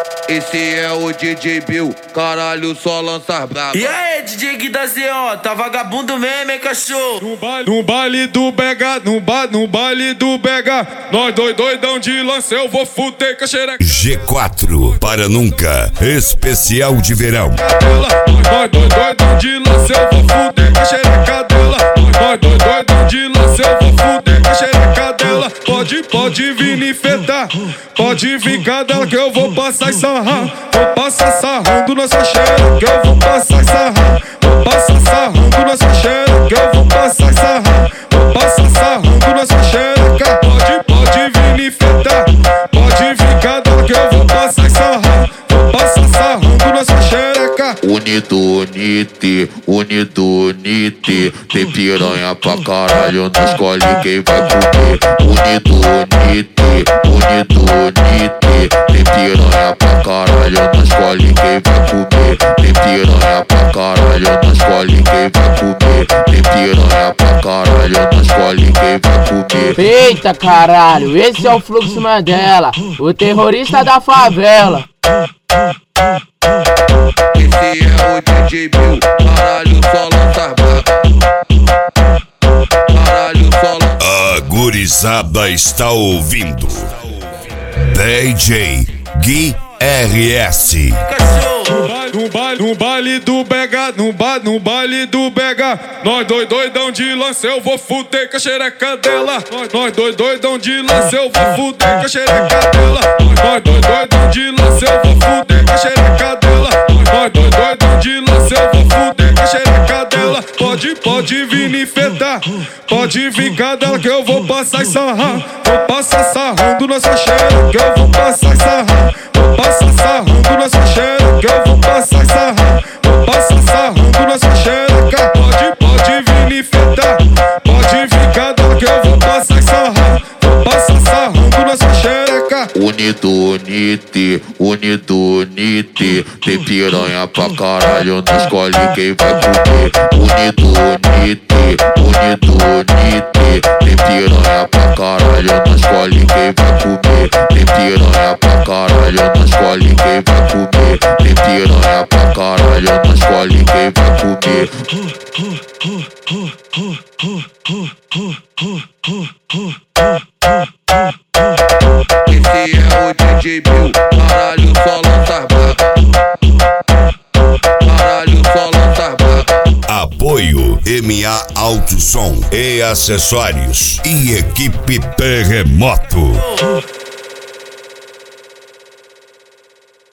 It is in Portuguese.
Esse é o DJ Bill, caralho, só lança braba. E aí, DJ Gui da ZO, tá vagabundo mesmo, hein, cachorro? No baile do Bega, no baile do Bega, nós doidão de lance, eu vou fuder com a xereca. G4, para nunca, especial de verão. Nós doidão de lance, eu vou fuder com a xereca dela. Nós doidão de lance, eu vou fuder com a xereca dela. Pode vir infetar, pode vir cadela que eu vou passar e sarrar. Vou passar sarrando nessa xereca que eu vou passar e sarrar. Vou passar sarrando nessa xereca que eu vou passar e sarrar. Vou passar sarrando nessa xereca. Pode vir infetar, pode vir cadela que eu vou passar e sarrar. Vou passar sarrando nessa xereca. Unidunite, tem piranha pra caralho, não escolhe quem vai comer. Unidunite, tem piranha pra caralho, não escolhe quem vai comer. Tem piranha pra caralho, não escolhe quem vai comer. Tem piranha pra caralho, não escolhe quem vai comer. Eita caralho, esse é o Fluxo Mandela, o terrorista da favela. Esse é o DJ Bill, caralho, só lança braba. Caralho, só lança. A gurizada está ouvindo DJ Gui RS. No baile do Bega, no baile do Bega, nós doidão de lance, eu vou fuder com a xereca dela. Nós doidão de lance, eu vou fuder com a xereca dela. Nós doidão de lance, eu vou fuder com a xereca dela. Nós doidão de lance, eu vou fuder com a xereca dela. Pode vir infetar, pode vir cadela que eu vou passar e sarrar. Vou passar sarrando nessa xereca que eu vou passar e sarrar. Vou passar sarrando nessa xereca que eu vou passar e sarrar. Vou passar sarrando nessa xereca. Pode vir infetar, pode vir cadela que eu vou passar e sarrar. Vou passar sarrando nessa xereca. Unidunite, tem piranha pra caralho, não escolhe quem vai comer. Unidunite, tem piranha pra caralho, não escolhe quem vai comer. Tem piranha pra caralho, não escolhe quem vai comer. Tem piranha pra caralho, não escolhe quem vai comer. Esse é o DJ Bill, caralho, só lança braba. Caralho, só lança braba. Apoio MA Alto Som e Acessórios e Equipe Terremoto.